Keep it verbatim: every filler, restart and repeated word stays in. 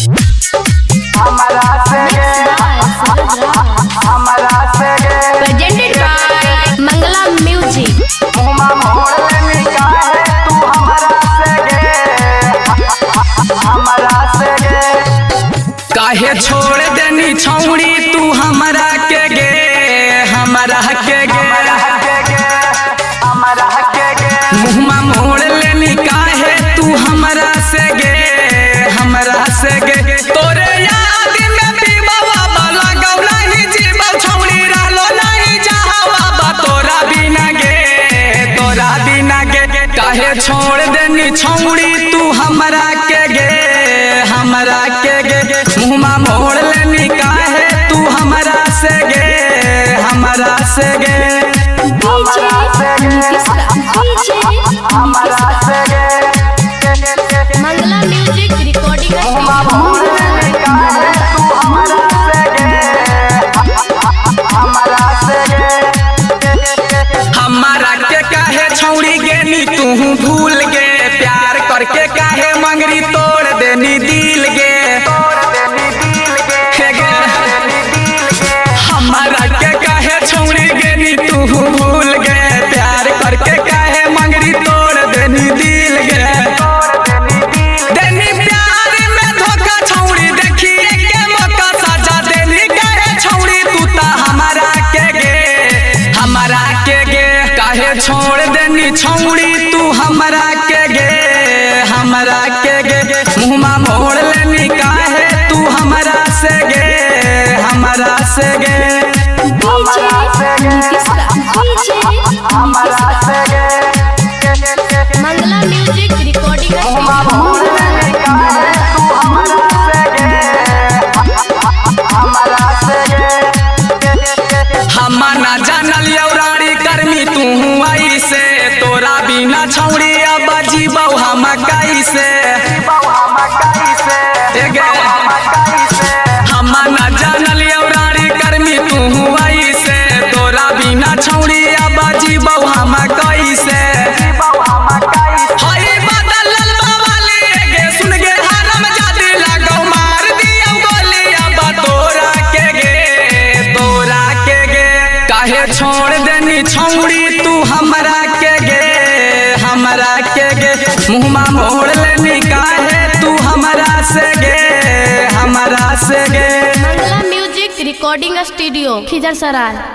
हमरा से हमरा से presented by मंगला म्यूजिक। मुहमा मोड़ लेनी काहे तू हमरा से हमरा से काहे छोड़ देनी छौड़ी तू हमरा के गे हमरा के गे हमरा के मुहमा मोड़ लेनी काहे तू हमरा से गे हमरा से गे तोरे याद में पीबावा वाला गौला ही जीवा छौड़ी रहलो नहीं चाहवा बा तोरा बिना गे तोरा बिना गे काहे छोड़ देनी छौड़ी तू हमरा के गे हमरा के गे मुहमा मोड़ लेनी काहे तू हमरा से गे हमरा से गे हमरा से मंगला म्यूजिक रिकॉर्डिंग मुहमा मोड़ लेनी काहे तू हमरा से हमरा से हमारा के काहे छौड़ी गेनी तू भूल गे प्यार करके काहे मंगरी तोड़ देनी दिल गे हे गे हमारा के काहे छौड़ी गेनी तू भूल गे प्यार करके काहे मंगरी तोड़ देनी दिल गे देनी प्यार में धोखा छौड़ी देखिए के मौका सजा देनी काहे छौड़ी तू ता हमारा के गे हमरा के गे काहे छोड़ देनी छौड़ी तू हमरा के गे हमरा के गे मुहमा मोड़ लेनी काहे तू हमरा से गे हमरा से गे हमरा से मंगला म्यूजिक रिकॉर्डिंग मुहमा मोड़ लेनी काहे तू हमरा से हमरा से हमा ना जानल यौरानी कर्मी तू आई से तोरा बिना छौड़ी अब जीबौ हम कैसे ए गे हमा ना जानल यौरानी कर्मी तू आई से तोरा बिना छौड़ी अब जीबौ हम कैसे हई बदलल बावाली गे सुन गे हरम जादी लगौ मार दियौ गोली अब तोरा के गे तोरा के गे काहे छोड़ देनी छौड़ी तू हमरा के गे हमरा के गे मुहमा मोड़ लेनी काहे तू हमरा से गे हमरा से गे Mangla music recording studio Khizarsarai.